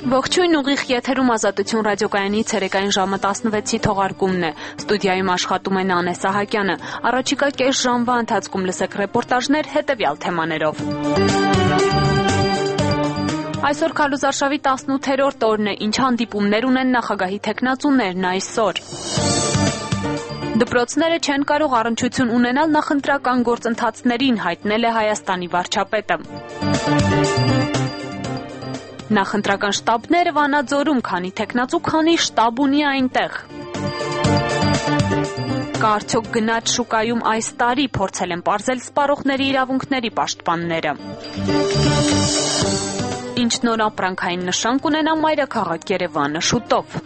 Ողջույն, ուղիղ եթերում Ազատություն ռադիոկայանի ցերեկային ժամը 16-ի թողարկումն է։ Ստուդիայում աշխատում է Նանե Սահակյանը։ Առաջիկա կես ժամվա ընթացքում լսեք ռեպորտաժներ հետևյալ թեմաներով։ Այսօր Քալուզարշավի 18-րդ օրն է, ինչ հանդիպումներ ունեն նախագահի թեկնածուներն այսօր։ Դպրոցները չեն կարող առնչություն ունենալ նախընտրական գործընթացներին, հայտնել է Հայաստանի վարչապետը։ Նախընտրական շտաբները Վանաձորում, քանի թեկնածու, քանի շտաբ ունի այնտեղ։ Կա արդյոք գնաճ շուկայում այս տարի, փորձել են պարզել սպառողների իրավունքների պաշտպանները։ Ինչ նոր ապրանքային նշան կունենա մայրաքաղաք Երևանը շուտով։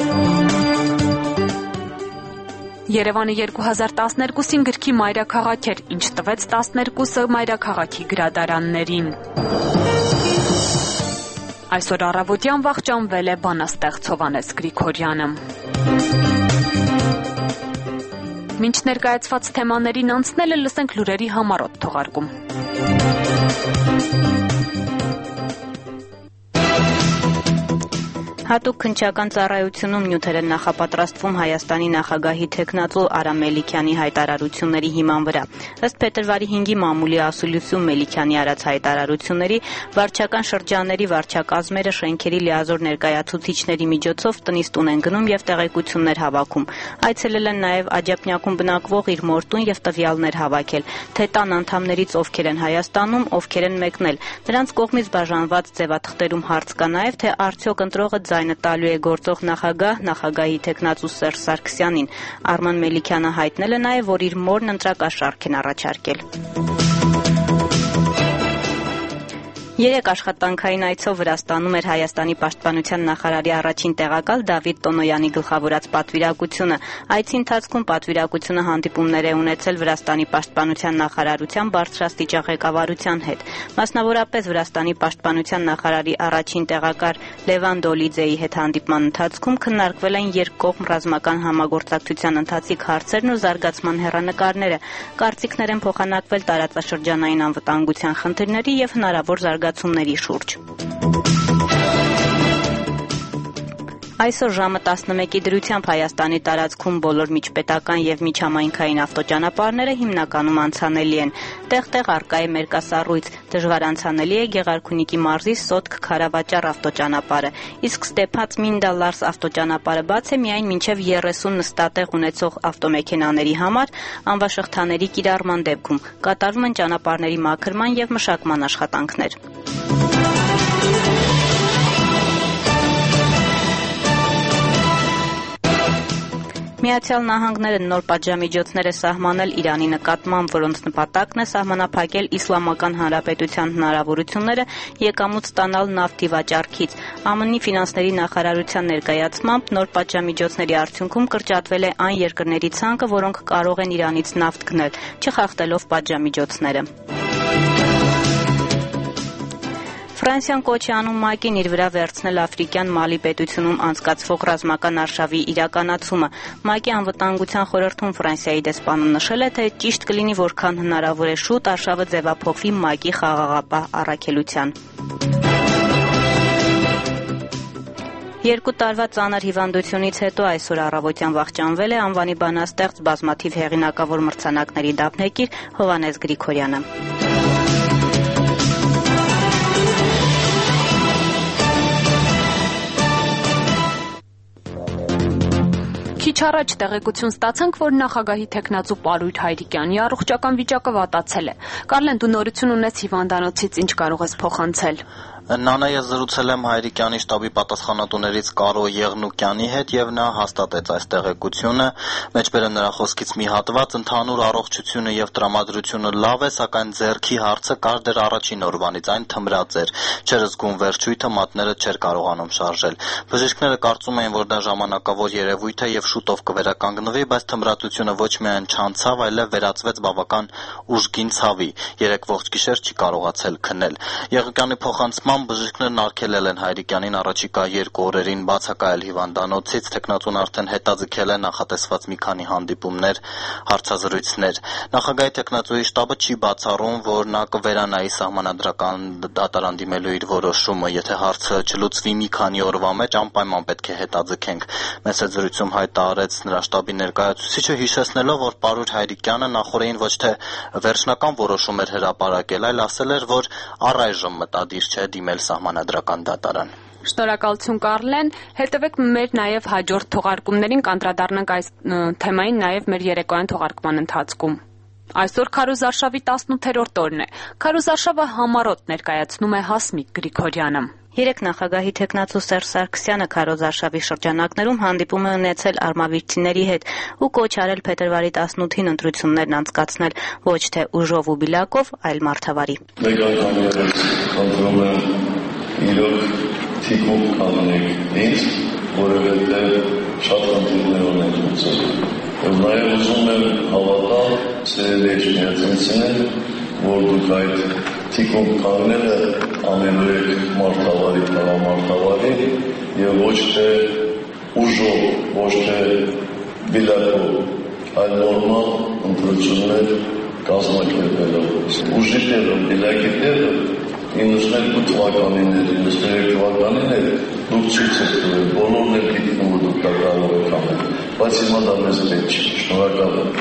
Երևանը 2012-ին գրքի մայրաքաղաք էր, ինչ տվեց 12-ը մայրաքաղաքի գրադարաններին։ Այսօր առավոտյան վախճանվել է բանաստեղծ Հովհաննես Գրիգորյանը։ Մինչ ներկայացված թեմաներին անցնելը լսենք լուրերի համառոտ թողարկում։ Հատուկ քննչական ծառայությունում նյութեր են նախապատրաստվում Հայաստանի նախագահի թեկնածու Արամ Մելիքյանի հայտարարությունների հիման վրա։ Ըստ փետրվարի 5-ի մամուլի ասուլիսում Մելիքյանի արած հայտարարությունների, վարչական շրջանների վարչակազմերը շենքերի լիազոր ներկայացուցիչների միջոցով տնից տուն են գնում եւ տեղեկություններ հավաքում։ Այցելել են նաեւ Աջափնյակում բնակվող իր մորտուն եւ տվյալներ հավաքել, թե տան անդամներից ովքեր են Հայաստանում, ովքեր են մեկնել։ Նրանց կողմից բաժանված ձևաթղթերում հարց կա նաեւ, թե արդյոք ընտրողը ձայնը տալու է գործող նախագահի թեկնածու Սերժ Սարգսյանին։ Արման Մելիքյանը հայտնել է նաև, որ իր մորն ընտրակաշառք են առաջարկել։ 3 աշխատանքային այցով Վրաստանում էր Հայաստանի պաշտպանության նախարարի առաջին տեղակալ Դավիթ Տոնոյանի գլխավորած պատվիրակությունը։ Այցի ընթացքում պատվիրակությունը հանդիպումներ է ունեցել Վրաստանի պաշտպանության նախարարության բարձրաստիճան ղեկավարության հետ։ Մասնավորապես Վրաստանի պաշտպանության նախարարի առաջին տեղակալ Լևան Դոլիձեի հետ հանդիպման ընթացքում քննարկվել են երկկողմ ռազմական համագործակցության ընթացիկ հարցերն ու զարգացման հեռանկարները։ Կարծիքներ են փոխանակվել տարածաշրջանային անվտանգության խնդիրների եւ հնարավոր զարգացումների շուրջ։ Այսօր ժամը 11-ի դրությամբ Հայաստանի տարածքում բոլոր միջպետական եւ միջհամայնքային ավտոճանապարհները հիմնականում անցանելի են։ Տեղ-տեղ առկա է մերկասառույց, դժվար անցանելի է Գեղարքունիքի մարզի Սոտք-Քարավաճառ ավտոճանապարհը, իսկ Ստեփաց-Մինդա-Լարս ավտոճանապարհը բաց է միայն մինչև 30 նստատեղ ունեցող ավտոմեքենաների համար անվաշղթաների կիրառման դեպքում։ Կատարվում են ճանապարհների մաքրման եւ մշակման աշխատանքներ։ Միացյալ Նահանգները նոր պատժամիջոցներ է սահմանել Իրանի նկատմամբ, որոնց նպատակն է սահմանափակել Իսլամական Հանրապետության հնարավորությունները եկամուտ ստանալ նավթի վաճառքից։ ԱՄՆ-ի ֆինանսների նախարարության ներկայացմամբ նոր պատժամիջոցների արդյունքում կրճատվել է այն երկրների ցանկը, որոնք կարող են Իրանից նավթ գնել, չխախտելով պատժամիջոցները։ Ֆրանսիան կոչ է անում ՄԱԿ-ին իր վրա վերցնել Աֆրիկյան Մալի պետությունում անցկացվող ռազմական արշավի իրականացումը։ ՄԱԿ-ի անվտանգության խորհրդում Ֆրանսիայի դեսպանը նշել է, թե ճիշտ կլինի որքան հնարավոր է շուտ արշավը ձևափոխվի ՄԱԿ-ի խաղաղապահ առաքելության։ 2 տարվա ծանր հիվանդությունից հետո այսօր առավոտյան վախճանվել է անվանի բանաստեղծ բազմաթիվ հեղինակավոր մրցանակների դափնեկիր Հովհաննես Գրիգորյանը։ Քիչ առաջ տեղեկություն ստացանք, որ նախագահի թեկնածու Պարույր Հայրիկյանի առողջական վիճակը վատացել է։ Կարլեն, դու նորություն ունես հիվանդանոցից, ինչ կարող ես փոխանցել։ Նանա, ես զրուցել եմ Հայրիկյանի շտաբի պատասխանատուներից Կարո Եղնուկյանի հետ եւ նա հաստատեց այս տեղեկությունը։ Մեջբերեմ նրա խոսքից մի հատված, ընդհանուր առողջությունը եւ տրամադրությունը լավ է, սակայն ձեռքի հարցը կար դեռ առաջին օրվանից, այն թմրած էր։ Չէր զգում վերջույթը, մատները չէր կարողանում շարժել։ Բժիշկները կարծում էին, որ դա ժամանակավոր երևույթ է եւ շուտով կվերականգնվի, բայց թմրատությունը ոչ միայն չանցավ, այլև վերածվեց բավական ուժգին ցավի։ 3 ողջ գիշեր չի կարողացել քնել։ Եղնուկյանի փոխանցմամբ Նման բժիշկներն արգելել են Հայրիկյանին առաջիկա 2 օրերին բացակայել հիվանդանոցից, թեկնածուն արդեն հետաձգել է նախատեսված մի քանի հանդիպումներ, հարցազրույցներ։ Նախագահի թեկնածուի շտաբը չի բացառում, որ նա կվերանայի սահմանադրական դատարան դիմելու իր որոշումը, եթե հարցը չլուծվի մի քանի օրվա մեջ, անպայման պետք է հետաձգենք։ Մեծ զրույցում հայտարարեց նրա շտաբի ներկայացուցիչը, հիշեցնելով, որ պարուհ Հայրիկյանը նախորդին ոչ թե վերջնական որոշում էր հրապարակել, այլ ասել էր, որ առայժմ մտադիր չէ դիմել սահմանադրական դատարան։ Շնորհակալություն Կարլեն, հետևեք մեր նաև հաջորդ թողարկումներին, կանդրադառնանք այս թեմային նաև մեր երեկոյան թողարկման ընթացքում։ Այսօր քարոզարշավի 18-րդ օրն է։ Քարոզարշավը համառոտ ներկայացնում է Հասմիկ Գրիգորյանը։ Երեք նախագահի թեկնածու Սերժ Սարգսյանը քարոզարշավի շրջանակներում հանդիպում է ունեցել արմավիրցիների հետ ու կոչ արել փետրվարի 18-ին ընտրություններն անցկացնել ոչ թե ուժով ու բիլակով, այլ մարդավարի։ Մեկ անգամ ևս խնդրում եմ իրոք թիկունք կանգնեք ինձ, որովհետև շատ խնդիրներ ունենք լուծել։ Եվ նաև ուզում եմ հավատալ սերելի էջմիածինցիներ, որ դուք այդ թիկունք կանգնելը անելու եք մարդավարի, տղամարդավարի եւ ոչ թե ուժով, ոչ թե բիլակով, այլ նորմալ ընտրություններ կազմակերպելով։ Ուժի տեղը, բիլակի տեղը 92 թվականին էր, 93 թվականին էր, դուք ցույց եք տվել, բոլորն էլ գիտեն, որ դուք դա կարող եք անել, բայց հիմա դա մեզ պետք չի։ Շնորհակալ եմ։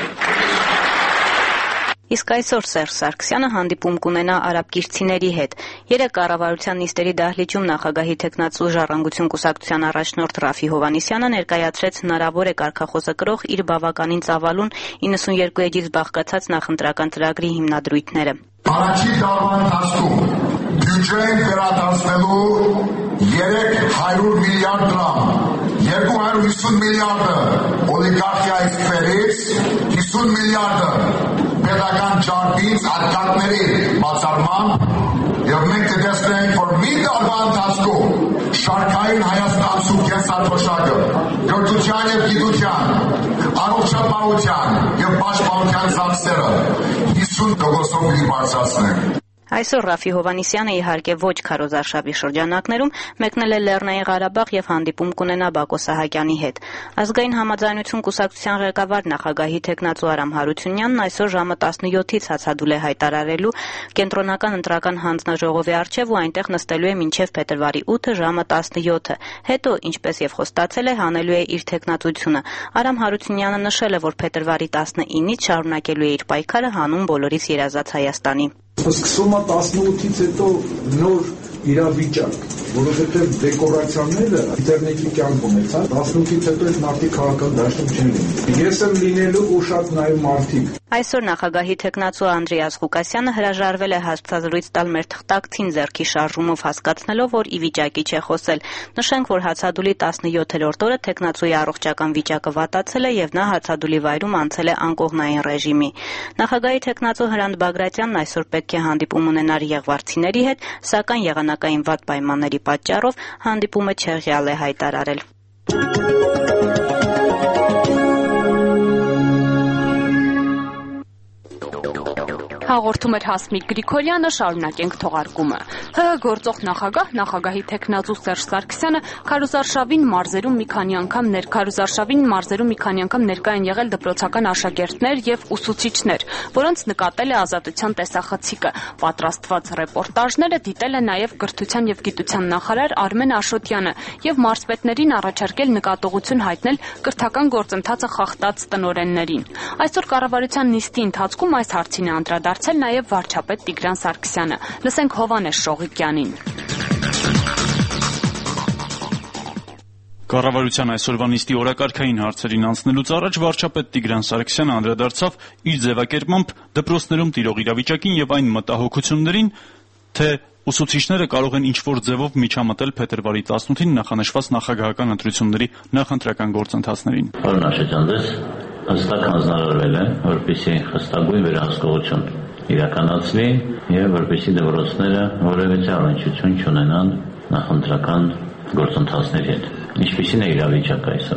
Իսկ այսօր Սերժ Սարգսյանը հանդիպում կունենա արաբկիրցիների հետ։ Երեկ կառավարության նիստերի դահլիճում նախագահի թեկնածու Ժառանգություն կուսակցության առաջնորդ Ռաֆի Հովհաննիսյանը ներկայացրեց հնարավոր է կարգախոսը կրող իր բավականին ծավալուն 92 էջից բաղկացած նախընտրական ծրագրի հիմնադրույթները։ Առաջին տարվա ընթացքում բյուջեն վերադարձնելու 300 միլիարդ դրամ, 250 միլիարդը օլիգարխիայի սֆերից, 50 միլիարդը պետական ջարդից արկածների բացառման եւ մենք կտեսնենք, որ մի տարվա ընթացքում շարքային հայաստանցու կենսաթոշակը կրթության եւ գիտության, առողջապահության եւ պաշտպանության ծախսերը 50% բարձրացնենք։ Այսօր Ռաֆի Հովհաննիսյանը իհարկե ոչ քարոզարշավի շրջանակներում մեկնել է Լեռնային Ղարաբաղ եւ հանդիպում կունենա Բակո Սահակյանի հետ։ Ազգային համաձայնություն կուսակցության ղեկավար նախագահի թեկնածու Արամ Հարությունյանն այսօր ժամը 17-ից հացադուլ է հայտարարելու կենտրոնական ընտրական հանձնաժողովի առջև ու այնտեղ նստելու է մինչև փետրվարի 8-ը ժամը 17-ը։ Հետո, ինչպես եւ խոստացել է, հանելու է իր թեկնածությունը։ Արամ Հարությունյանը նշել է, որ փետրվարի 19-ից շարունակելու է իր պայքարը հանուն բոլորից երազած Հայաստանի։ Սկսում է 18-ից հետո նոր իրավիճակ, որովհետև դեկորացիաները ինտերնետի կյանք ունեցան, 18-ից հետո այս մարդիկ քաղաքական դաշտում չեն լինի։ Ես եմ լինելու ու շատ նաև մարդիկ։ Այսօր նախագահի թեկնածու Անդրեաս Ղուկասյանը հրաժարվել է հարցազրույց տալ մեր թղթակցին ձեռքի շարժումով, հասկացնելով, որ ի վիճակի չէ խոսել։ Նշենք, որ հացադուլի 17-րդ օրը թեկնածուի առողջական վիճակը վատացել է եւ նա հացադուլի վայրում անցել է անկողնային ռեժիմի։ Նախագահի թեկնածու Հրանտ Բագրատյանն այսօր պետք է հանդիպում ունենար եղվարցիների հետ, սակայն եղանակային վատ պայմանների պատճառով հանդիպումը չեղյալ է հայտարարել։ Հաղորդում էր Հասմիկ Գրիգորյանը, շարունակենք թողարկումը։ ՀՀ գործող նախագահի թեկնածու Սերժ Սարգսյանը քարոզարշավին մարզերում մի քանի անգամ ներկա են եղել դպրոցական աշակերտներ եւ ուսուցիչներ, որոնց նկատել է Ազատության տեսախցիկը։ Պատրաստված ռեպորտաժները դիտել է նաեւ Կրթության եւ Գիտության նախարար Արմեն Աշոտյանը եւ մարզպետներին առաջարկել նկատողություն հայտնել կրթական գործընթացը խախտած տնօրեններին։ Այսօր կառավարության նիստի ընթացքում այս հարցին է անդրադարձել նաեւ վարչապետ Տիգրան Սարգսյանը։ Լսենք Հովհաննես Շողիկյանին։ Կառավարության այսօրվա նիստի օրակարգային հարցերին անցնելուց առաջ վարչապետ Տիգրան Սարգսյանը անդրադարձավ իր ձևակերպմամբ դպրոցներում տիրող իրավիճակին եւ այն մտահոգություններին, թե ուսուցիչները կարող են ինչ-որ ձևով միջամտել փետրվարի 18-ին նախանշված նախագահական ընտրությունների նախընտրական գործընթացներին։ Պարոն Աշոտյան, հստակ հանձնարարվել է, որպեսզի խստագույն վերահսկողություն իրականացվի եւ որպեսզի դպրոցները որևէ առնչություն չունենան նախընտրական գործընթացների հետ։ Ինչպիսին է իրավիճակը այսօր։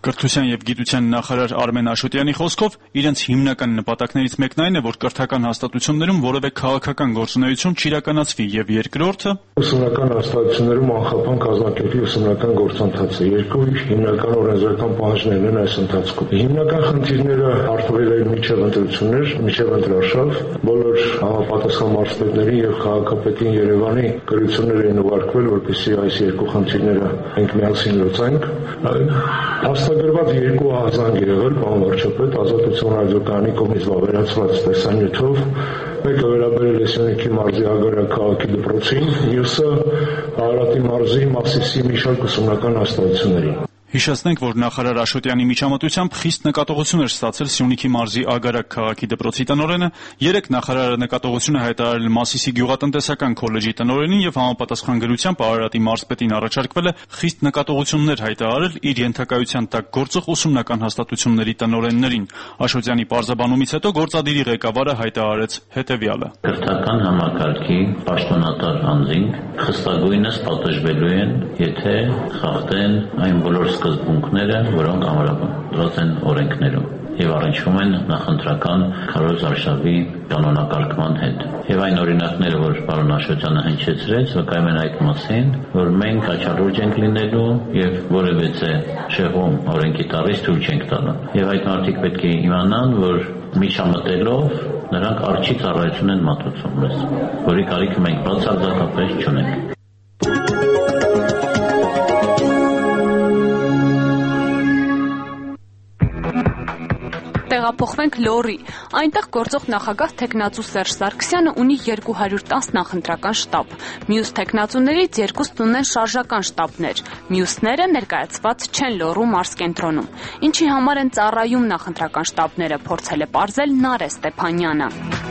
Կրթության եւ գիտության նախարար Արմեն Աշոտյանի խոսքով իրենց հիմնական նպատակներից մեկն այն է, որ կրթական հաստատություններում որևէ քաղաքական գործունեություն չիրականացվի եւ երկրորդը ուսումնական հաստատություններում անխափան կազմակերպի ուսումնական գործընթացը։ Երկու հիմնական օրենսդրական պահանջներն են այս ընթացքում։ Հիմնական խնդիրները արտվել են միջև ընտրություններ, միջև ընտրարշավ, բոլոր համապատասխան մարզպետների եւ քաղաքապետին Երևանի գրություններ են ուղարկվել, որպեսզի այս երկու խնդիրները մենք միասին լուծենք։ Հաստագրված երկու ահազանգ եղել, պարոն վարչապետ, Ազատություն ռադիոկայանի կողմից վավերացված տեսանյութով, մեկը վերաբերել է Սյունիքի մարզի Ագարակ քաղաքի դպրոցին, մյուսը Արարատի մարզի Մասիսի մի շարք ուսումնական հաստատություններին։ Հիշեցնենք, որ նախարար Աշոտյանի միջամտությամբ խիստ նկատողություն էր ստացել Սյունիքի մարզի Ագարակ քաղաքի դպրոցի տնօրենը, երեք նախարարը նկատողություն է հայտարարել Մասիսի գյուղատնտեսական քոլեջի տնօրենին եւ համապատասխան գրությամբ Արարատի մարզպետին առաջարկվել է խիստ նկատողություններ հայտարարել իր ենթակայության տակ գործող ուսումնական հաստատությունների տնօրեններին։ Աշոտյանի պարզաբանումից հետո գործադիրի ղեկավարը հայտարարեց հետեւյալը. Կրթական համակարգի պաշտոնատար անձինք խստագույնս պատժվելու են, եթե խախտեն այն բոլոր սկզբունքները, որոնք ամրապնդված են օրենքներում եւ առնչվում են նախընտրական քարոզարշավի կանոնակարգման հետ։ Եվ այն օրինակները, որ պարոն Աշոտյանը հնչեցրեց, վկայում են այդ մասին, որ մենք աչառուրջ ենք լինելու եւ որևէ շեղում օրենքի տալիս թույլ չենք տալու։ Եվ այդ մարդիկ պետք է իմանան, որ միջամտելով նրանք արջի ծառայություն են մատուցում մեզ, որի կարիքը մենք բացարձակապես չունենք։ Տեղափոխվենք Լոռի։ Այնտեղ գործող նախագահ թեկնածու Սերժ Սարգսյանը ունի 210 նախընտրական շտաբ։ Մյուս թեկնածուներից երկուսն ունեն շարժական շտաբներ։ Մյուսները ներկայացված չեն Լոռու մարզկենտրոնում։ Ինչի համար են ծառայում նախընտրական շտաբները, փորձել է պարզել Նարէ Ստեփանյանը։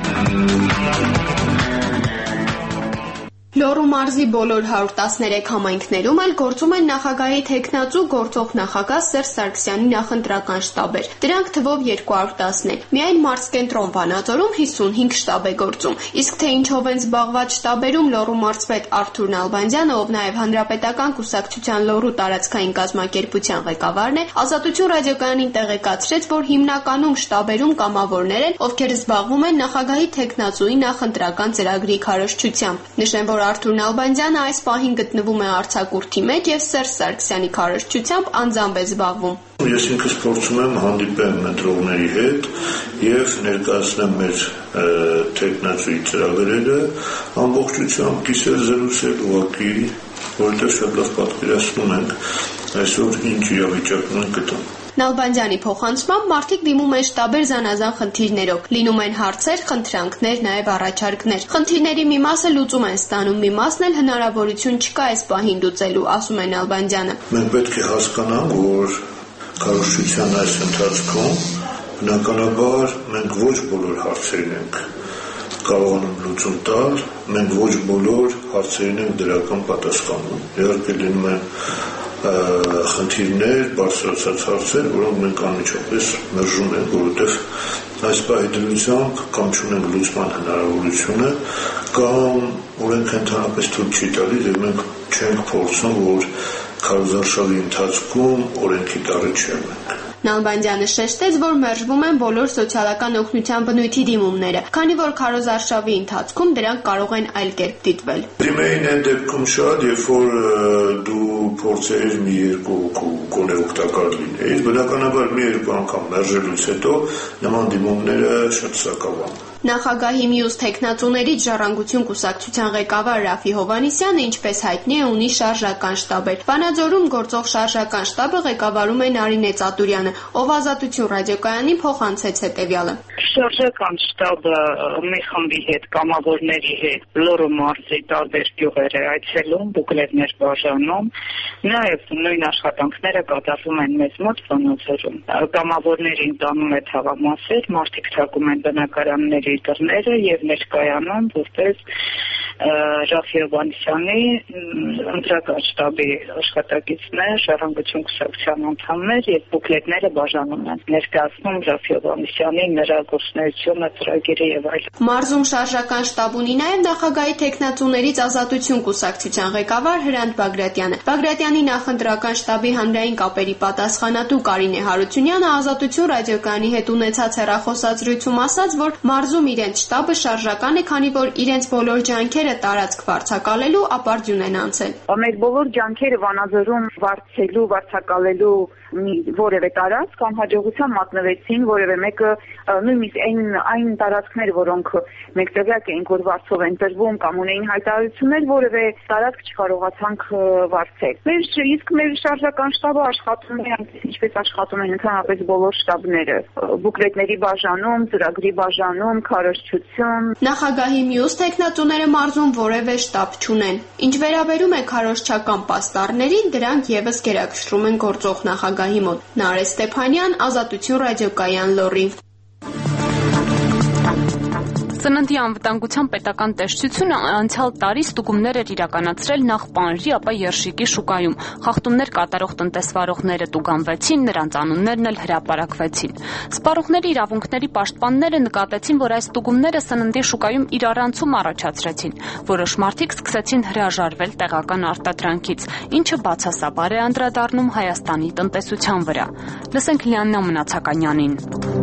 Լոռու մարզի բոլոր 113 համայնքներում էլ գործում են նախագահի թեկնածու գործող նախագահ Սերժ Սարգսյանի նախընտրական շտաբեր։ Դրանք թվով 210 են։ Միայն մարզկենտրոն Վանաձորում 55 շտաբ է գործում։ Իսկ թե ինչով են զբաղված շտաբերում Լոռու մարզպետ Արթուր Նալբանդյանը, ով նաև Հանրապետական կուսակցության Լոռու տարածքային կազմակերպության ղեկավարն է, Ազատություն ռադիոկայանին տեղեկացրեց, որ հիմնականում շտաբերում կամավորներ են, ովքեր զբաղվում են նախագահի թեկնածուի նախընտրական ծրագրի քարոզչությամբ։ Նշեմ, որ Արթուր Նալբանդյանը այս պահին գտնվում է արձակուրդի մեջ եւ Սերժ Սարգսյանի քարոզչությամբ անձամբ է զբաղվում։ Ես ինքս փորձում եմ հանդիպեմ ընտրողների հետ եւ ներկայացնեմ մեր թեկնածուի ծրագրերը ամբողջությամբ կիսել զրուցել ուղղակի, որտեղ շատ լավ պատկերացնում ենք այսօր ինչ իրավիճակում ենք գտնում։ Նալբանդյանի փոխանցմամբ մարդիկ դիմում են շտաբեր զանազան խնդիրներով, լինում են հարցեր, խնդրանքներ, նաև առաջարկներ։ Խնդիրների մի մասը լուծում են ստանում, մի մասն էլ հնարավորություն չկա այս պահին լուծելու, ասում է Նալբանդյանը։ Մենք պետք է հասկանանք, որ քարոզչության այս ընթացքում բնականաբար մենք ոչ բոլոր հարցերին ենք կարողանում լուծում տալ, մենք ոչ բոլոր հարցերին ենք դրական պատասխանում։ Իհարկե լինում են խնդիրներ, բարձրացած հարցեր, որոնք մենք անմիջապես մերժում ենք, որովհետև այս պահի դրությամբ կամ չունենք լուծման հնարավորությունը, կամ օրենքը ընդհանրապես թույլ չի տալիս, եւ մենք չենք փորձում, որ քարոզարշավի ընթացքում օրենքի տառը չենք։ Նալբանդյանը շեշտեց, որ մերժվում են բոլոր սոցիալական օգնության բնույթի դիմումները, քանի որ քարոզարշավի ընթացքում դրանք կարող են այլ կերպ դիտվել։ Դիմեին այն դեպքում շատ, երբ որ դու փորձեր մի երկու հոգու գոնե օգտակար լինեիր, բնականաբար մի երկու անգամ մերժելուց հետո նման դիմումները շատ սակավան։ Նախագահի մյուս թեկնածուներից Ժառանգություն կուսակցության ղեկավար Ռաֆի Հովհաննիսյանը, ինչպես հայտնի է, ունի շարժական շտաբեր։ Վանաձորում գործող շարժական շտաբը ղեկավարում է Նարինե Ծատուրյանը, ով Ազատություն ռադիոկայանին փոխանցեց հետևյալը։ Շարժական շտաբը մի խմբի հետ, կամավորների հետ Լոռու մարզի տարբեր գյուղեր է այցելում, բուկլետներ բաժանում, նաև նույն աշխատանքները կատարվում են մեզ մոտ Վանաձորում։ Կամավորներին տանում է թաղամասեր, մարդիկ թակում են բնակարանների դռները եւ ներկայանում որպես Ռաֆի Հովհաննիսյանի ընտրական շտաբի աշխատակիցներ, Ժառանգություն կուսակցության անդամներ եւ բուկլետները բաժանում են, ներկայացնում Ռաֆի Հովհաննիսյանի նրա առաջնահերթությունը, ծրագիրը եւ այլն։ Մարզում շարժական շտաբ ունի նաեւ նախագահի թեկնածուներից Ազատություն կուսակցության ղեկավար Հրանտ Բագրատյանը։ Բագրատյանի նախընտրական շտաբի հանրային կապերի պատասխանատու Կարինե Հարությունյանը Ազատություն ռադիոկայանի հետ ունեցած հեռախոսազրույցում ասաց, որ մարզում իրենց շտաբը շարժական է, քանի որ իրենց բոլոր ջանքերը տարածք վարձակալելու ապարդյուն են անցել։ Մեր բոլոր ջանքերը Վանաձորում վարձակալելու որևէ տարածք կամ հաջողության մատնվեցին, որևէ մեկը նույնիսկ այն տարածքները, որոնք մենք տեղյակ էինք, որ վարձով են տրվում կամ ունեին հայտարարություններ, որևէ տարածք չկարողացանք վարձել։ Իսկ մեր շարժական շտաբը աշխատում է այնպես, ինչպես աշխատում են ընդհանրապես բոլոր շտաբները՝ բուկլետների բաժանում, ծրագրի բաժանում, քարոզչություն։ Նախագահի մյուս թեկնածուները մարզում որևէ շտաբ չունեն։ Ինչ վերաբերում է քարոզչական պաստառներին, դրանք եւս գերակշռում են գործող նախագահի մոտ։ Նարեկ Ստեփանյան, Ազատություն ռադիոկայան, Լոռի։ Սննդի անվտանգության պետական տեսչությունը անցյալ տարի ստուգումներ էր իրականացրել նախ պանրի, ապա երշիկի շուկայում։ Խախտումներ կատարող տնտեսվարողները տուգանվեցին, նրանց անուններն էլ հրապարակվեցին։ Սպառողների իրավունքների պաշտպանները նկատեցին, որ այս ստուգումները սննդի շուկայում իրարանցում առաջացրեցին։ Որոշ մարդիկ սկսեցին հրաժարվել տեղական արտադրանքից, ինչը բացասաբար է անդրադառնում Հայաստանի տնտեսության վրա։ Լսենք Լիաննա Մնացականյանին։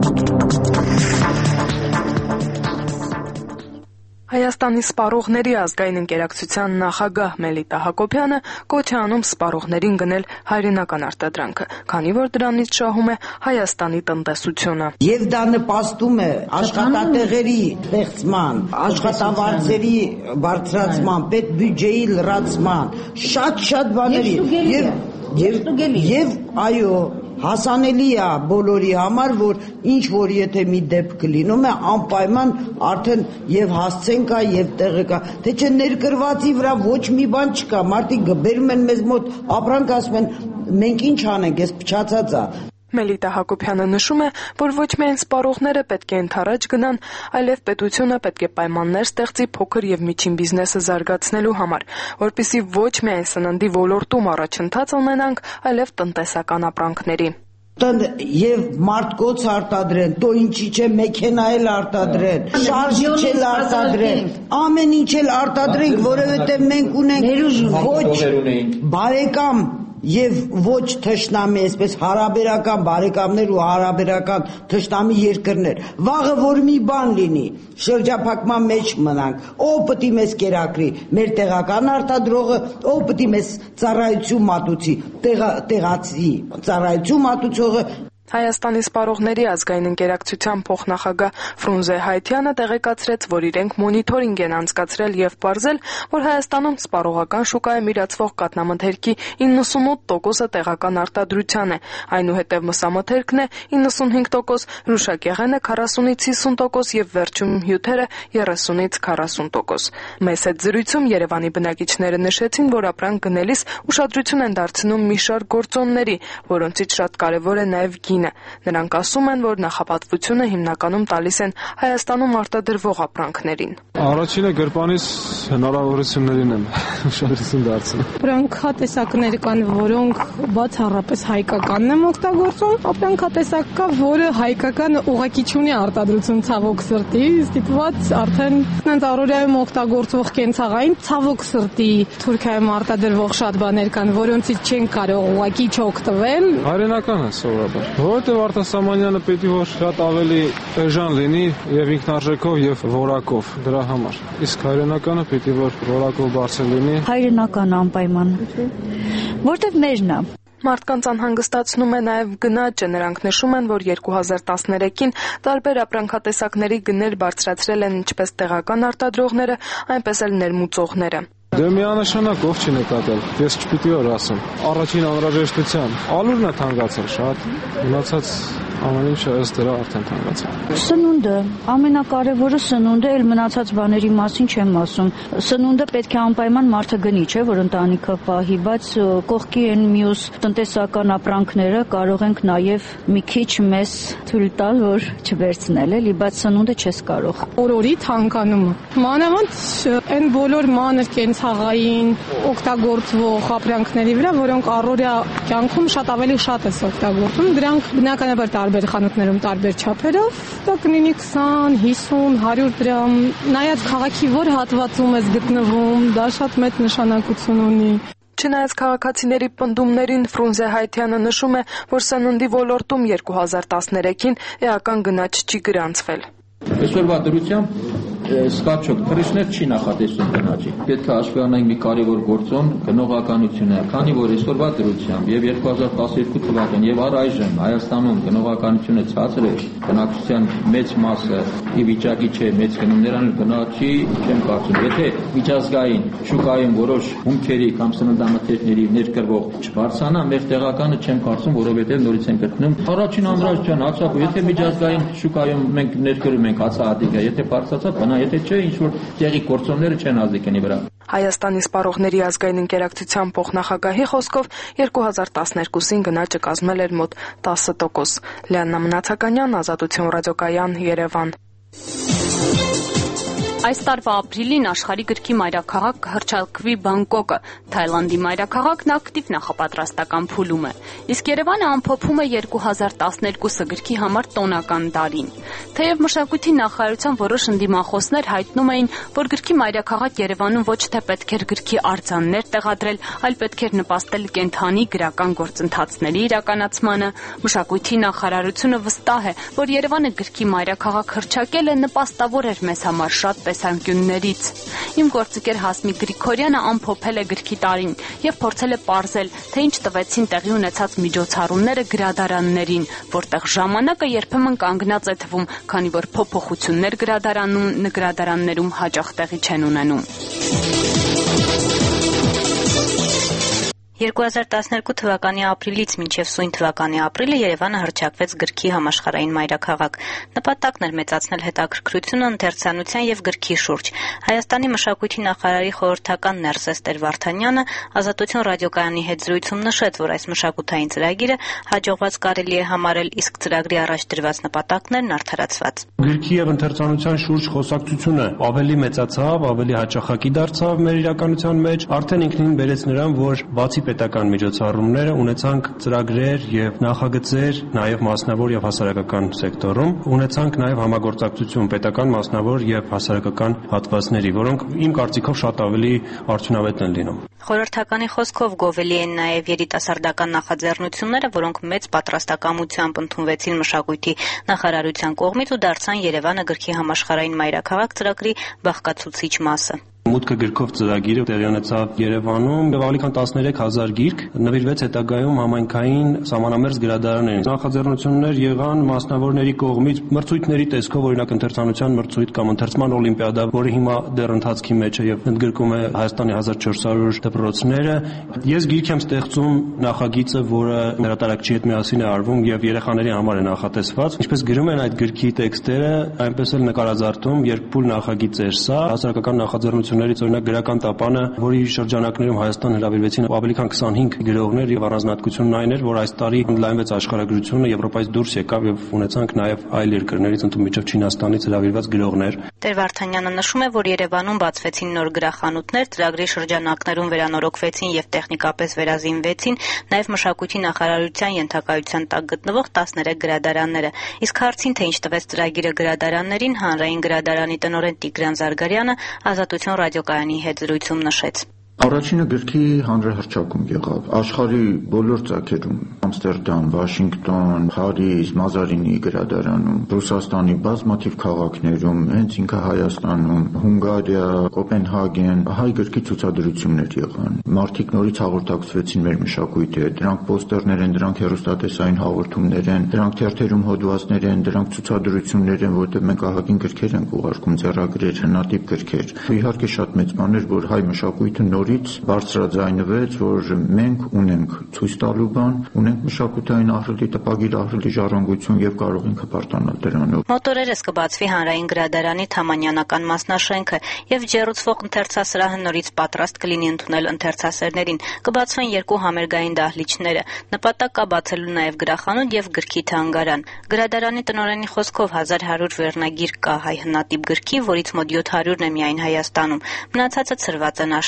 Հայաստանի սպառողների ազգային ընկերակցության նախագահ Մելիտա Հակոբյանը կոչ է անում սպառողներին գնել հայրենական արտադրանքը, քանի որ դրանից շահում է Հայաստանի տնտեսությունը։ Եվ դա նպաստում է աշխատատեղերի ստեղծման, աշխատավարձերի բարձրացման, պետբյուջեի լրացման, շատ բաների եւ այո, հասանելի է բոլորի համար, որ ինչ որ եթե մի դեպք լինում է, անպայման արդեն եւ հասցեն կա եւ տեղը կա, թե չէ ներկրվածի վրա ոչ մի բան չկա, մարդիկ բերում են մեզ մոտ ապրանք, ասում են մենք ինչ անենք, ես փչացած է։ Մելիտա Հակոբյանը նշում է, որ ոչ միայն սպառողները պետք է ընդառաջ գնան, այլև պետությունը պետք է պայմաններ ստեղծի փոքր եւ միջին բիզնեսը զարգացնելու համար, որպեսզի ոչ միայն սննդի ոլորտում առաջընթաց ունենանք, այլև տնտեսական ապրանքների։ Եվ մարդկոց արտադրեն, то ինչի չէ մեքենա էլ արտադրեն, շարժիչ էլ արտադրեն, ամեն ինչ էլ արտադրենք, որովհետեւ մենք ունենք ոչ բարեկամ եւ ոչ թշնամի, այսպես հարաբերական բարեկամներ ու հարաբերական թշնամի երկրներ։ Վաղը որ մի բան լինի, շրջափակման մեջ մնանք, ով պետք է մեզ կերակրի, մեր տեղական արտադրողը, ով պետք է մեզ ծառայություն մատուցի, տեղացի ծառայություն մատուցողը։ Հայաստանի սպառողների ազգային ընկերակցության փոխնախագահ Ֆրունզե Հայթյանը տեղեկացրեց, որ իրենք մոնիթորինգ են անցկացրել եւ պարզել, որ Հայաստանում սպառողական շուկայում իրացվող կաթնամթերքի 98%-ը տեղական արտադրության է, այնուհետև մսամթերքն է 95%, հրուշակեղենը 40-ից 50% եւ վերջում հյութերը 30-ից 40%։ Մեծ հետ զրույցում Երևանի բնակիչները նշեցին, որ ապրանք գնելիս ուշադրություն են դարձնում մի շարք գործոնների, որոնցից շատ կարեւոր է նաեւ Նրանք ասում են, որ նախապատվությունը հիմնականում տալիս են Հայաստանում արտադրվող ապրանքներին։ Առաջինը գրպանից հնարավորություններին եմ ուշադրություն դարձնում։ Ապրանքատեսակներ կան, որոնք բացառապես հայկականն են օգտագործում, ապրանքատեսակ կա, որը հայկական ուղղակի չունի արտադրություն ցավոք սրտի, ստիպված արդեն նրանց առօրյայում օգտագործվող կենցաղային ցավոք սրտի Թուրքիայում արտադրվող շատ բաներ կան, որոնցից չեն կարող ուղղակի չօգտվել։ Հայրենական է սովորաբար։ Որովհետև արտասահմանյանը պետք է որ շատ ավելի էժան լինի եւ ինքնարժեքով եւ որակով դրա համար։ Իսկ հայրենականը պետք է որ որակով բարձր լինի։ Հայրենական անպայման։ Որտեւ մերն է։ Մարդկանց անհանգստացնում է նաև գնաճը, նրանք նշում են, որ 2013-ին տարբեր ապրանքատեսակների գներ բարձրացրել են ինչպես տեղական արտադրողները, այնպես էլ ներմուծողները։ Դե միանշանակ ով չի նկատել, ես չպիտի որ ասեմ, առաջին անհրաժեշտության, ալուրն է թանկացել շատ, մնացած ամեն ինչը ըստ դրա արդեն թանկացել։ Սնունդը, ամենակարևորը սնունդը, էլ մնացած բաների մասին չեմ ասում։ Սնունդը պետք է անպայման մարդը գնի, չէ, որ ընտանիքը պահի, բայց կողքի են մյուս տնտեսական ապրանքները կարող ենք նաև մի քիչ մեզ թույլ տալ, որ չվերցնել, էլի, բայց սնունդը չես կարող։ Օրորի թանկանումը։ Մանավանդ այն բոլոր մանր կենցաղային օգտագործվող ապրանքների վրա, որոնք առօրյա կյանքում շատ ավելի շատ է օգտագործում, դրանք բնականաբար տարբեր խանութներում տարբեր չափերով, դա կլինի 20, 50, 100 դրամ։ Նայած քաղաքի որ հատվածում ես գտնվում, դա շատ մեծ նշանակություն ունի։ Չնայած քաղաքացիների պնդումներին, Ֆրունզե Հայթյանը նշում է, որ սննդի ոլորտում 2013-ին էական գնաճ չի գրանցվել։ Այսօրվա դրությամբ սկաչոք թռիչներ չի նախատեսում գնաճի։ Պետք է հաշվի առնենք մի կարևոր գործոն գնողականությունը, քանի որ այսօրվա դրությամբ եւ 2012 թվականին եւ առայժմ Հայաստանում գնողականությունը ցածր է, բնակչության մեծ մասը ի վիճակի չէ մեծ գնումներ անել, գնաճի չեմ կարծում։ Եթե միջազգային շուկայում որոշ հումքերի կամ սննդամթերքների ներկրվող չբարձրանա, մեր տեղականը չեմ կարծում, որովհետեւ նորից են գտնում։ Առաջին ամրացության հացապու, եթե միջազգային շուկայում մենք ներկրում ենք հացահատիկը, եթե բարձրացա, բնա, եթե չէ, ինչ որ տեղի գործոնները չեն ազդեցնի վրա։ Հայաստանի սպառողների ազգային ընկերակցության փոխնախագահի խոսքով 2012-ին գնաճը կազմել էր մոտ 10%։ Լիաննա Մնացականյան, Ազատություն ռադիոկայան, Երևան։ Այս տարվա ապրիլին աշխարհի գրքի մայրաքաղաք կհռչակվի Բանգկոկը, Թայլանդի մայրաքաղաքն ակտիվ նախապատրաստական փուլում է, իսկ Երևանը ամփոփում է 2012-ը գրքի համար տոնական տարին։ Թեև մշակույթի նախարարության որոշ ընդդիմախոսներ հայտնում էին, որ գրքի մայրաքաղաք Երևանում ոչ թե պետք էր գրքի արձաններ տեղադրել, այլ պետք էր նպաստել կենդանի գրական գործընթացների իրականացմանը, մշակույթի նախարարությունը վստահ է, որ Երևանը գրքի մայրաքաղաք հռչակելը նպաստավոր էր մեզ համար շատ տեսանկյուններից։ Իմ գործընկեր Հասմիկ Գրիգորյանը ամփոփել է գրքի տարին եւ փորձել է պարզել, թե ինչ տվեցին տեղի ունեցած միջոցառումները գրադարաններին, որտեղ ժամանակը երբեմն կանգնած է թվում, քանի որ փոփոխություններ գրադարաններում հաճախ տեղի չեն ունենում։ 2012 թվականի ապրիլից մինչև սույն թվականի ապրիլը Երևանը հռչակվեց գրքի համաշխարհային մայրաքաղաք։ Նպատակն էր մեծացնել հետաքրքրությունը ընթերցանության եւ գրքի շուրջ։ Հայաստանի մշակույթի նախարարի խորհրդական Ներսես Տեր-Վարդանյանը Ազատություն ռադիոկայանի հետ զրույցում նշեց, որ այս մշակութային ծրագիրը հաջողված կարելի է համարել, իսկ ծրագրի առաջ դրված նպատակներն արդարացված։ Գրքի եւ ընթերցանության շուրջ խոսակցությունը ավելի մեծացավ, ավելի հաճախակի դարձավ մեր իրականության մեջ, արդեն ինքնին բերեց նրան, որ բացի պետական միջոցառումները ունեցանք ծրագրեր եւ նախագծեր նաեւ մասնավոր եւ հասարակական սեկտորում, ունեցանք նաեւ համագործակցություն պետական, մասնավոր եւ հասարակական հատվածների, որոնք իմ կարծիքով շատ ավելի արդյունավետ են լինում։ Խորհրդականի խոսքով գովելի են նաեւ երիտասարդական նախաձեռնությունները, որոնք մեծ պատրաստակամությամբ ընդունվեցին մշակույթի նախարարության կողմից ու դարձան Երևանը գրքի համաշխարհային մայրաքաղաք ծրագրի բաղկացուցիչ մասը։ Մուտքը գրքով ծրագիրը տեղի ունեցավ Երևանում եւ ավելի քան 13000 գիրք նվիրվեց հետագայում համայնքային սահմանամերձ գրադարաններին։ Նախաձեռնություններ եղան մասնավորների կողմից մրցույթների տեսքով, օրինակ ընթերցանության մրցույթ կամ ընթերցման օլիմպիադա, որը հիմա դեռ ընթացքի մեջ է եւ ընդգրկում է Հայաստանի 1400 դպրոցները։ Ես գիրք եմ ստեղծում նախագիծը, որը հրատարակչի հետ միասին է արվում եւ երեխաների համար է նախատեսված։ Ինչպես գրում են այդ գրքի տեքստերը, այնպես էլ նկարազարդում երկփուլ նախագիծ էր սա, հասարակական նախաձեռնություններից օրինակ գրական տապանը, որի շրջանակներում Հայաստան հրավիրվեցին ավելի քան 25 գրողներ եւ առանձնահատկությունն այն էր, որ այս տարի ընդլայնվեց աշխարհագրությունը, Եվրոպայից դուրս եկավ եւ ունեցանք նաեւ այլ երկրներից, ընդմիջով Չինաստանից հրավիրված գրողներ։ Տեր-Վարդանյանը նշում է, որ Երևանում բացվեցին նոր գրախանութներ, ծրագրի շրջանակներում վերանորոգվեցին եւ տեխնիկապես վերազինվեցին նաեւ մշակույթի նախարարության ենթակայության տակ գտնվող 13 գրադարանները։ Իսկ հարցին, թե ինչ տվեց ծրագիրը գրադարաններին, հանրային գրադարանի տնօրեն Տիգրան Զարգարյանը Ազատություն ռադիոկայանի հետ զրույցում նշեց. Առաջինը գրքի հանրահռչակում եղավ աշխարհի բոլոր ծագերում, Ամստերդամ, Վաշինգտոն, Փարիզ, Մազարինի գրադարանում, Ռուսաստանի բազմաթիվ քաղաքներում, հենց ինքը Հայաստանում, Հունգարիա, Կոպենհագեն, հայ գրքի ցուցադրություններ եղան։ Մարդիկ նորից հաղորդակցվեցին մեր մշակույթի հետ, դրանք պոստերներ են, դրանք հեռուստատեսային հաղորդումներ են, դրանք թերթերում հոդվածներ են, դրանք ցուցադրություններ են, որտեղ մենք ահագին գրքեր ենք ուղարկում, ձեռագրեր, հնատիպ գրքեր։ Իհարկե շատ մեծ բան էր, որ հայ մշակույթը նորից բարձրաձայնվեց, որ մենք ունենք ցույց տալու բան, ունենք մշակութային ահռելի, տպագիր ահռելի ժառանգություն եւ կարող ենք հպարտանալ դրանով։ Մոտորերս կբացվի հանրային գրադարանի թամանյանական մասնաշենքը եւ ջեռուցվող ընթերցասրահը նորից պատրաստ կլինի ընդունել ընթերցասերներին։ Կբացվեն 2 համերգային դահլիճները։ Նպատակ կա բացելու նաեւ գրախանութ եւ գրքի թանգարան։ Գրադարանի տնօրենի խոսքով 1100 վերնագիր կա հայ հնատիպ գրքի, որից մոտ 700-ն է միայն Հայաստանում։ Մնացածը ցրված են աշխարհով։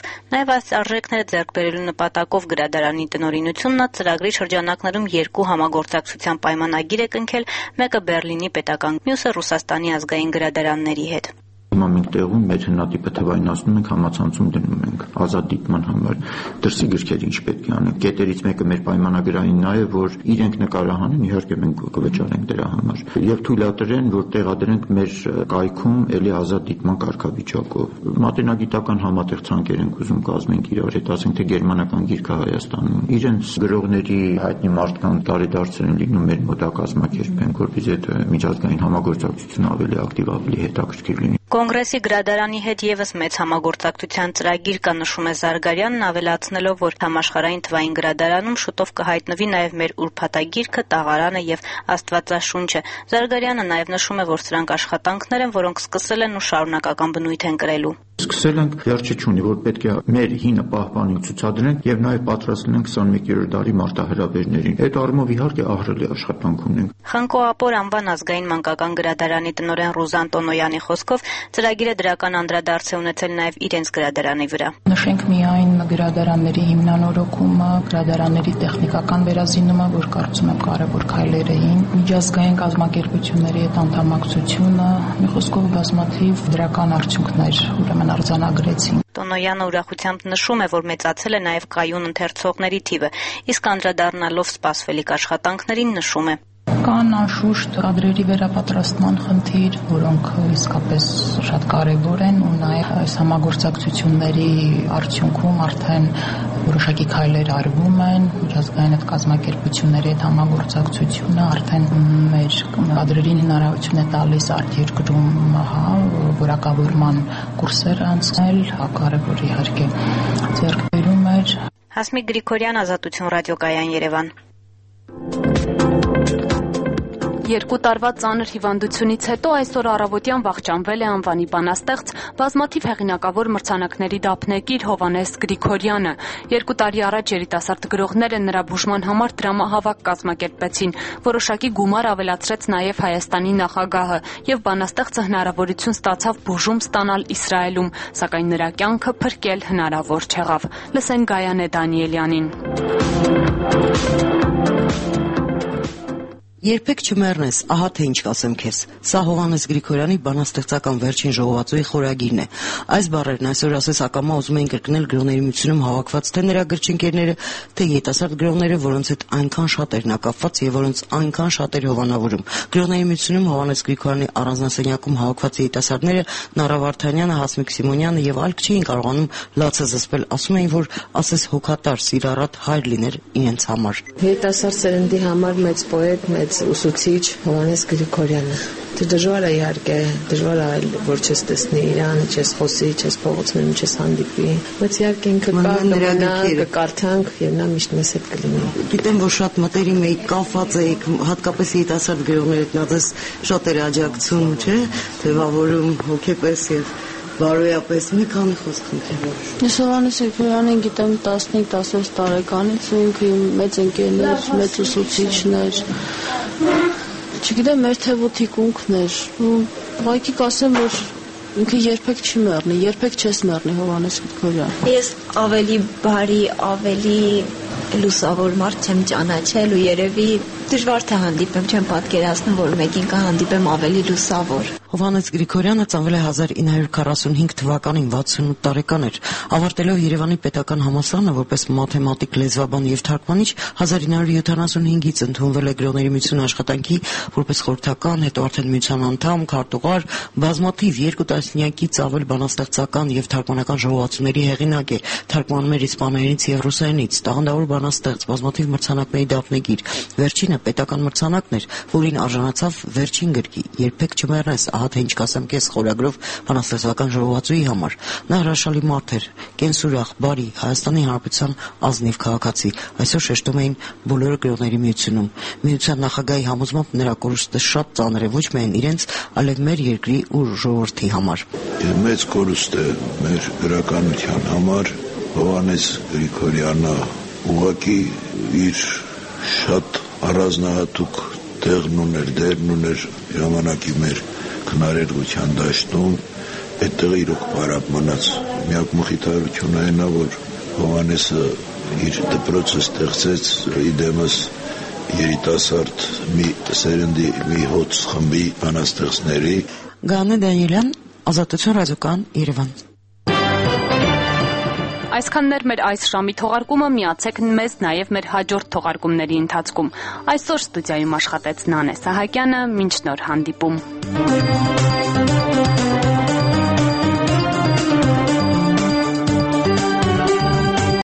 Նաև այս արժեքները ձեռք բերելու նպատակով գրադարանի տնօրինությունն ծրագրի շրջանակներում 2 համագործակցության պայմանագիր է կնքել, մեկը Բերլինի պետական, մյուսը Ռուսաստանի ազգային գրադարանների հետ։ Հիմա մենք տեղում մեր հնատիպը թվայնացնում ենք, համացանցում դնում ենք ազատ դիտման համար։ Դրսի գրքեր ինչ պետք է անենք։ Կետերից մեկը մեր պայմանագրայինն է, որ իրենք նկարահանեն, իհարկե մենք կվճարենք դրա համար։ Եվ թույլատրեն, որ տեղադրենք մեր կայքում էլի ազատ դիտման կարգավիճակով։ Մատենագիտական համատեղ ցանկեր ենք ուզում կազմենք իրար հետ, ասենք թե գերմանական գիրքը Հայաստանում։ Իրենց գրողների հայտնի մարդկանց տարեդարձեր են լինում մեր մոտ կազմակերպենք, որպեսզի այդ միջազգային համագործակցությունը ավելի ակտիվ, ավելի հետաքրքիր լինի։ Կոնգրեսի գրադարանի հետ եւս մեծ համագործակցության ծրագիր կա, նշում է Զարգարյանն, ավելացնելով, որ համաշխարհային թվային գրադարանում շուտով կհայտնվի նաեւ մեր ուրբաթագիրքը, տաղարանը եւ Աստվածաշունչը։ Զարգարյանը նաեւ նշում է, որ սրանք աշխատանքներ են, որոնք սկսել են ու շարունակական բնույթ են կրելու։ Սկսել ենք վերջը չունի, որ պետք է մեր հինը պահպանենք, ցուցադրենք եւ նաեւ պատրաստ լինենք 21-րդ դարի մարտահրավերներին։ Այդ առումով իհարկե ահռելի աշխատանք ունենք։ Խնկո Ապոր անվան ազգային մանկական գրադարանի տնօրեն Ռուզան Տոնոյանի խոսքով ծրագիրը դրական անդրադարձ է ունեցել նաեւ իրենց գրադարանի վրա։ Նշենք միայն գրադարանների հիմնանորոգումը, գրադարանների տեխնիկական վերազինումը, որ կարծում եմ կարևոր քայլեր էին, միջազգային կազմակերպությունների հետ անդամակցությունը, մի խոսքով բազմաթիվ դրական արդյունքներ ուրեմն արձանագրեցին։ Տոնոյանը ուրախությամբ նշում է, որ մեծացել է նաև կայուն ընթերցողների թիվը, իսկ անդրադառնալով սպասվելիք աշխատանքներին նշում է. Կան անշուշտ կադրերի վերապատրաստման խնդիր, որոնք իսկապես շատ կարևոր են ու նաև այս համագործակցությունների արդյունքում արդեն որոշակի քայլեր արվում են, միջազգային այդ կազմակերպությունների հետ համագործակցությունը արդեն մեր կադրերին հնարավորություն է տալիս արտերկրում որակավորման կուրսեր անցնել, կարևոր իհարկե ձեռք բերում էր։ Հասմիկ Գրիգորյան, Ազատություն ռադիոկայան, Երևան։ 2 տարվա ծանր հիվանդությունից հետո այսօր առավոտյան վախճանվել է անվանի բանաստեղծ, բազմաթիվ հեղինակավոր մրցանակների դափնեկիր Հովհաննես Գրիգորյանը։ 2 տարի առաջ երիտասարդ գրողները նրա բուժման համար դրամահավաք կազմակերպեցին։ Որոշակի գումար ավելացրեց նաև Հայաստանի նախագահը, եւ բանաստեղծը հնարավորություն ստացավ բուժում ստանալ Իսրայելում, սակայն նրա կյանքը փրկել հնարավոր չեղավ։ Լսենք Գայանե Դանիելյանին։ Երբեք չմեռնես, ահա թե ինչ կասեմ քեզ։ Սա Հովհաննես Գրիգորյանի բանաստեղծական վերջին ժողովածուի խորագիրն է։ Այս բառերն այսօր ասես ակամա ուզում էին կրկնել գրողների միությունում հավաքված թե նրա գրչընկերները, թե երիտասարդ գրողները, որոնց հետ այնքան շատ էր նա կապված եւ որոնց այնքան շատ էր հովանավորում։ Գրողների միությունում Հովհաննես Գրիգորյանի առանձնասենյակում հավաքված երիտասարդները Նարա Վարդանյանը, Հասմիկ Սիմոնյանը եւ այլք չէին կարողանում լացը զսպել, ասում էին, որ ասես հոգատար, սիրառատ հայր լիներ իրենց համար։ Երիտասարդ սերնդի համար մեծ պոետ, ուսուցիչ Հովհաննես Գրիգորյանը։ Դժվար է իհարկե, դժվար է որ չես տեսնի իրան, չես խոսի, չես փողոցներում չես հանդիպի, բայց իհարկե ինքը կա նրա կարդանք եւ նա միշտ մեզ հետ կլինի։ Գիտեմ, որ շատ մտերիմ եք, կապված եք, հատկապես երիտասարդ գրողներիդ նա ձեզ շատ էր աջակցում, չէ՞, թեւավորում հոգեպես եւ բարոյապես մի քանի խոսք խնդրեմ։ Ես Հովհաննես Գրիգորյանին գիտեմ 15-16 տարեկանից, ինքը մեծ ընկերն էր, մեծ ուսուցիչն էր։ Չգիտեմ, մեր թևոթիկունքն էր։ Ուղղակի կասեմ, որ ինքը երբեք չի մեռնի, երբեք չես մեռնի Հովհաննես Գրիգորյան։ Ես ավելի բարի, ավելի լուսավոր մարդ չեմ ճանաչել ու երևի դժվար թե հանդիպեմ, չեմ պատկերացնում, որ մեկին կհանդիպեմ ավելի լուսավոր։ Հովհաննես Գրիգորյանը ծնվել է 1945 թվականին, 68 տարեկան էր։ Ավարտելով Երևանի պետական համալսարանը որպես մաթեմատիկ, լեզվաբան եւ թարգմանիչ, 1975-ից ընդունվել է գրողների միության աշխատանքի որպես խորհրդական, հետո արդեն միության անդամ, քարտուղար, բազմաթիվ 2 տասնյակից ավել բանաստեղծական եւ թարգմանական ժողովածուների հեղինակ է, թարգմանում էր իսպաներենից եւ ռուսերենից, տաղանդավոր բանաստեղծ, բազմաթիվ մրցանակների դափնեկիր։ Վերջինը պետական մրցանակն էր, որին արժանացավ վերջին գրքի «Երբեք չմեռնես, ահա թե ինչ կասեմ քեզ» խորագրով բանաստեղծական ժողովածուի համար։ Նա հրաշալի մարդ էր, կենսուրախ, բարի, Հայաստանի Հանրապետության ազնիվ քաղաքացի։ Այսօր շեշտում էին բոլորը գրողների միությունում։ Միության նախագահի համոզմամբ նրա կորուստը շատ ծանր է ոչ միայն իրենց, այլև մեր երկրի ու ժողովրդի համար։ Մեծ կորուստ է մեր գրականության համար Հովհաննես Գրիգորյանը ուղղակի իր շատ առանձնահատուկ տեղն ուներ, դերն ուներ ժամանակի մեր քնարերգության դաշտում, այդտեղ իրոք բարապ մնաց միակ մխիթարությունը այն է, որ Հովհաննեսը իր դպրոցը ստեղծեց իդեմս երիտասարդ մի սերնդի, մի հոց խմբի բանաստեղծների։ Գանե Դանիելյան, Ազատություն ռադիոկան, Երևան։ Այսքանն էր մեր այս ժամի թողարկումը, միացեք մեզ նաև մեր հաջորդ թողարկումների ընթացքում։ Այսօր ստուդիայում աշխատեց Նանե Սահակյանը, մինչ նոր հանդիպում։